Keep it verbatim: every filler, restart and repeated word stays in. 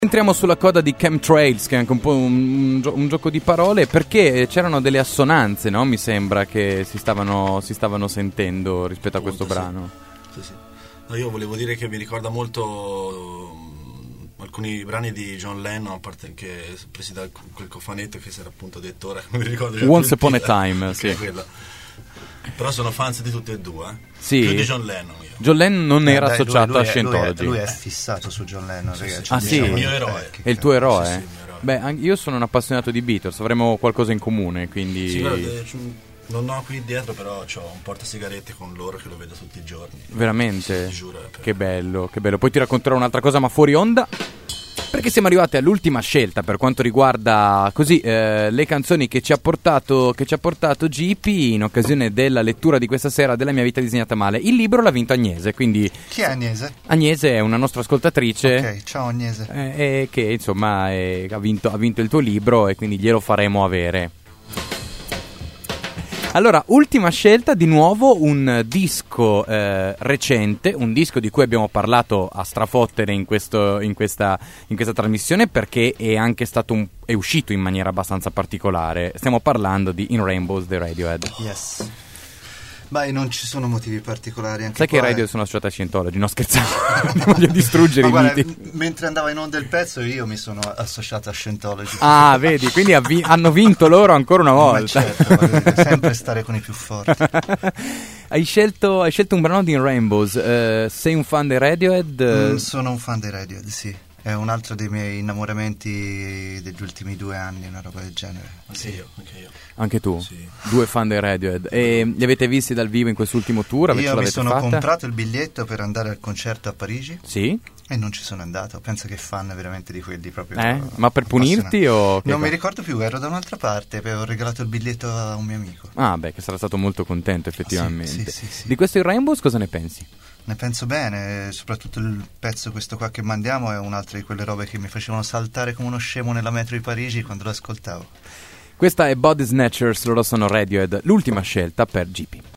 Entriamo sulla coda di Chemtrails, che è anche un po' un, un, un gioco di parole, perché c'erano delle assonanze, no? Mi sembra che si stavano, si stavano sentendo rispetto a questo Molto, brano. Sì, sì. Sì. No, io volevo dire che mi ricorda molto um, alcuni brani di John Lennon, a parte anche presi da quel cofanetto che si era appunto detto ora, non mi ricordo. Once Upon a Time, sì. Però sono fans di tutti e due, eh? Sì. Più di John Lennon io. John Lennon non Eh, era dai, associato lui, lui a è, Scientology. Lui è, lui è fissato su John Lennon, Sì, ragazzi. sì. Ah, Diciamo sì? È il mio che- eroe. eh, che È il tuo eroe? Sì, sì, il mio eroe. Beh, anche io sono un appassionato di Beatles, avremo qualcosa in comune, quindi... Sì, guarda, eh, non ho qui dietro, però ho un portasigarette con loro che lo vedo tutti i giorni. Veramente? Sì, giuro, è per- Che bello, che bello. Poi ti racconterò un'altra cosa, ma fuori onda. Perché siamo arrivati all'ultima scelta per quanto riguarda così eh, le canzoni che ci ha portato che ci ha portato G P in occasione della lettura di questa sera della mia vita disegnata male. Il libro l'ha vinto Agnese, quindi Chi è Agnese? Agnese è una nostra ascoltatrice Ok, ciao Agnese. eh, eh, che insomma eh, ha, vinto, ha vinto il tuo libro e quindi glielo faremo avere. Allora, ultima scelta, di nuovo un disco eh, recente, un disco di cui abbiamo parlato a strafottere in, questo, in, questa, in questa trasmissione, perché è anche stato un, è uscito in maniera abbastanza particolare. Stiamo parlando di In Rainbows dei Radiohead. Yes. Beh, non ci sono motivi particolari anche Sai che i qua, Radiohead eh. sono associati a Scientology? No, scherzando, voglio distruggere Ma i guarda, miti. m- mentre andava in onda il pezzo io mi sono associato a Scientology. Ah, vedi, quindi ha vi- hanno vinto loro ancora una Ma volta. certo, voglio sempre stare con i più forti. Hai scelto, hai scelto un brano di In Rainbows, eh, sei un fan dei Radiohead? Mm, sono un fan dei Radiohead, sì. È un altro dei miei innamoramenti degli ultimi due anni, una roba del genere. Anche io, anche io. Anche tu? Sì. Due fan dei Radiohead. E li avete visti dal vivo in quest'ultimo tour? Ave- ce Io mi l'avete sono fatta? comprato il biglietto per andare al concerto a Parigi Sì? e non ci sono andato. Penso che fan veramente di quelli proprio. Eh? Ma per punirti o che Non mi cosa? ricordo più, ero da un'altra parte, avevo regalato il biglietto a un mio amico. Ah, beh, che sarà stato molto contento effettivamente. Sì, sì, sì, sì. Di questo In Rainbows cosa ne pensi? Ne penso bene, soprattutto il pezzo questo qua che mandiamo è un'altra di quelle robe che mi facevano saltare come uno scemo nella metro di Parigi quando lo ascoltavo. Questa è Body Snatchers, loro sono Radiohead, l'ultima scelta per G P.